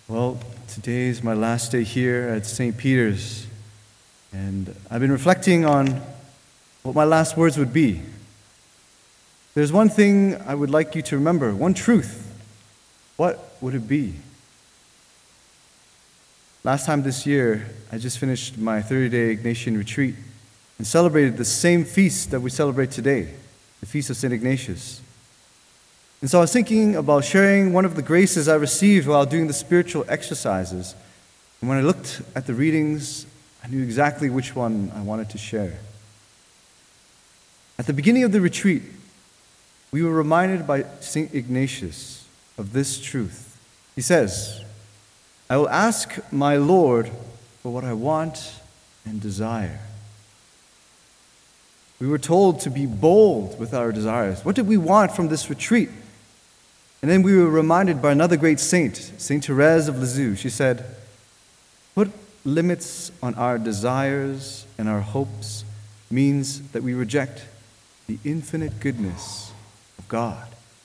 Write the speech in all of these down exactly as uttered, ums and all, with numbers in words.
Well, today is my last day here at Saint Peter's, and I've been reflecting on what my last words would be. There's one thing I would like you to remember, one truth. What would it be? Last time this year, I just finished my thirty-day Ignatian retreat and celebrated the same feast that we celebrate today, the Feast of Saint Ignatius. And so I was thinking about sharing one of the graces I received while doing the spiritual exercises. And when I looked at the readings, I knew exactly which one I wanted to share. At the beginning of the retreat, we were reminded by Saint Ignatius of this truth. He says, "I will ask my Lord for what I want and desire." We were told to be bold with our desires. What did we want from this retreat? And then we were reminded by another great saint, Saint Therese of Lisieux. She said, "Put limits on our desires and our hopes means that we reject the infinite goodness of God."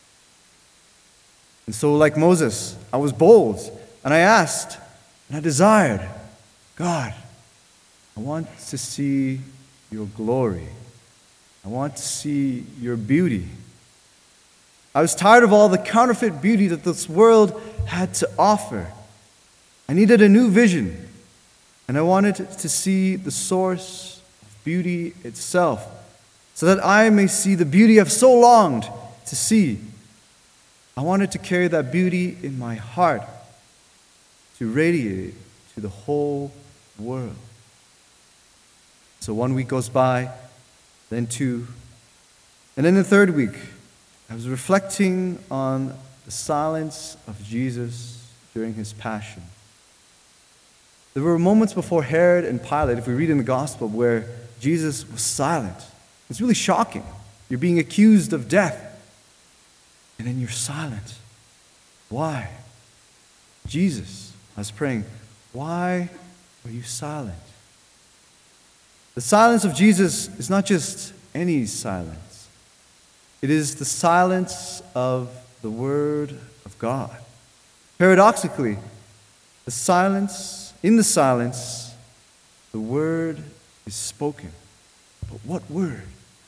And so, like Moses, I was bold, and I asked, and I desired, "God, I want to see your glory. I want to see your beauty." I was tired of all the counterfeit beauty that this world had to offer. I needed a new vision, and I wanted to see the source of beauty itself, so that I may see the beauty I've so longed to see. I wanted to carry that beauty in my heart, to radiate it to the whole world. So one week goes by, then two, and then the third week, I was reflecting on the silence of Jesus during his passion. There were moments before Herod and Pilate, if we read in the gospel, where Jesus was silent. It's really shocking. You're being accused of death, and then you're silent. Why? Jesus, I was praying, why are you silent? The silence of Jesus is not just any silence. It is the silence of the Word of God. Paradoxically, the silence, in the silence, the Word is spoken. But what Word?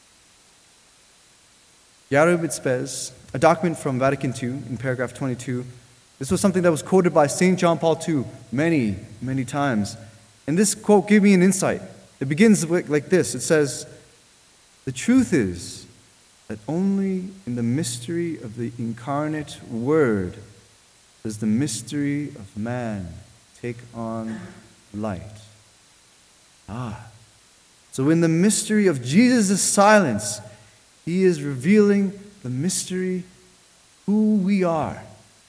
Rerum et Spes, a document from Vatican Two, in paragraph twenty-two, this was something that was quoted by Saint John Paul the Second many, many times. And this quote gave me an insight. It begins like this. It says, "The truth is that only in the mystery of the incarnate Word does the mystery of man take on light." Ah, so in the mystery of Jesus' silence, he is revealing the mystery who we are.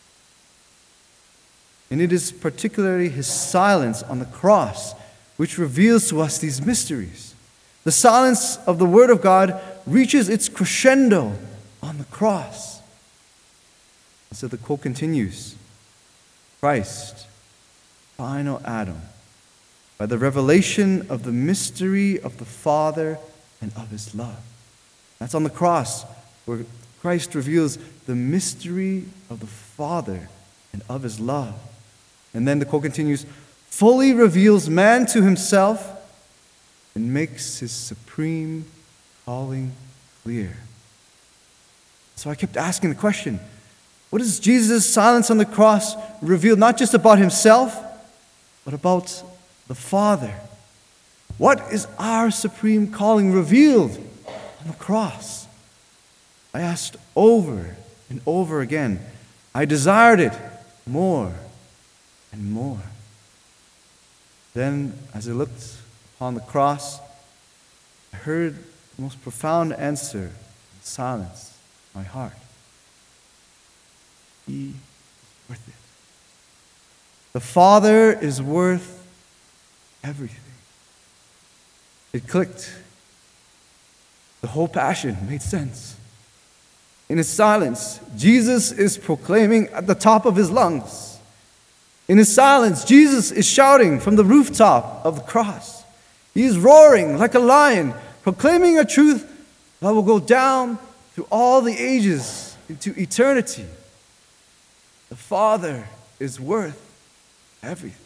And it is particularly his silence on the cross which reveals to us these mysteries. The silence of the Word of God reaches its crescendo on the cross. And so the quote continues, "Christ, final Adam, by the revelation of the mystery of the Father and of his love." That's on the cross, where Christ reveals the mystery of the Father and of his love. And then the quote continues, "Fully reveals man to himself and makes his supreme calling clear." So I kept asking the question, what does Jesus' silence on the cross reveal, not just about himself, but about the Father? What is our supreme calling revealed on the cross? I asked over and over again. I desired it more and more. Then, as I looked upon the cross, I heard the most profound answer in silence in my heart. He is worth it. The Father is worth everything. It clicked. The whole passion made sense. In his silence, Jesus is proclaiming at the top of his lungs. In his silence, Jesus is shouting from the rooftop of the cross. He is roaring like a lion, proclaiming a truth that will go down through all the ages into eternity. The Father is worth everything.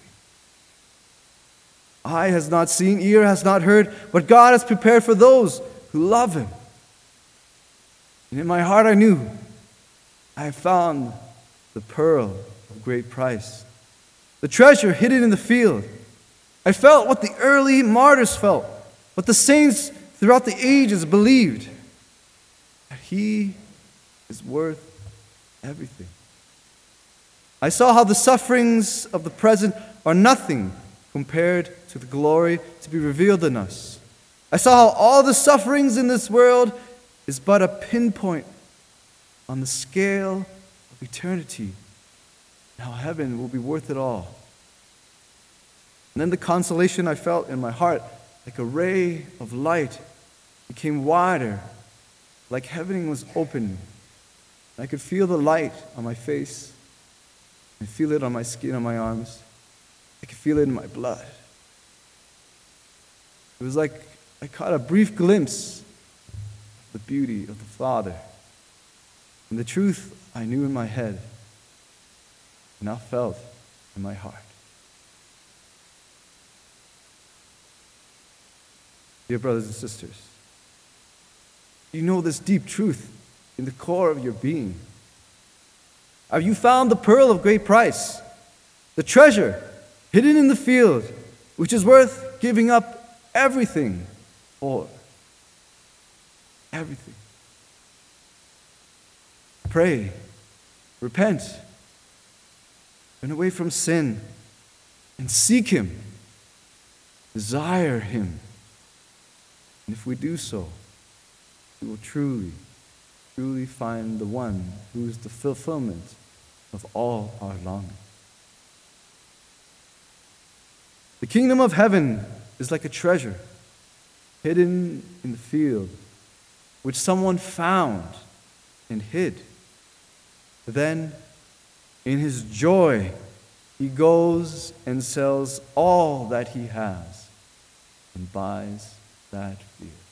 Eye has not seen, ear has not heard, but God has prepared for those who love Him. And in my heart I knew I had found the pearl of great price, the treasure hidden in the field. I felt what the early martyrs felt, what the saints throughout the ages believed, that He is worth everything. I saw how the sufferings of the present are nothing compared to the glory to be revealed in us. I saw how all the sufferings in this world is but a pinpoint on the scale of eternity, and how heaven will be worth it all. And then the consolation I felt in my heart, like a ray of light, became wider, like heaven was open. I could feel the light on my face, and feel it on my skin, on my arms. I could feel it in my blood. It was like I caught a brief glimpse of the beauty of the Father. And the truth I knew in my head, and now felt in my heart. Dear brothers and sisters, you know this deep truth in the core of your being. Have you found the pearl of great price, the treasure hidden in the field, which is worth giving up everything for? Everything. Pray, repent, turn away from sin, and seek Him. Desire Him. And if we do so, we will truly, truly find the one who is the fulfillment of all our longing. The kingdom of heaven is like a treasure hidden in the field, which someone found and hid. Then, in his joy, he goes and sells all that he has and buys that field.